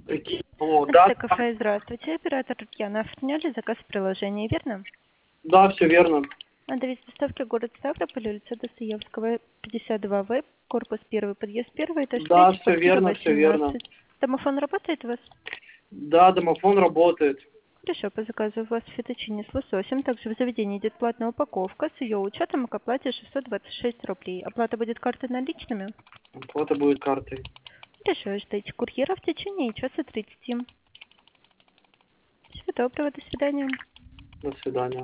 Алло, да? Это кафе, здравствуйте. Оператор Яна. Сняли заказ в приложении, верно? Да, все верно. Адрес доставки город Ставрополь, улица Достоевского, 52В, корпус 1, подъезд 1, этаж Да, 3, все квартира верно, все верно. 18. Домофон работает у вас? Да, домофон работает. Хорошо, по заказу у вас феточини с лососем. Также в заведении идет платная упаковка с ее учетом и к оплате 626 рублей. Оплата будет картой наличными? Оплата будет картой. Хорошо, ждите курьера в течение часа 30. Всего доброго, до свидания. До свидания.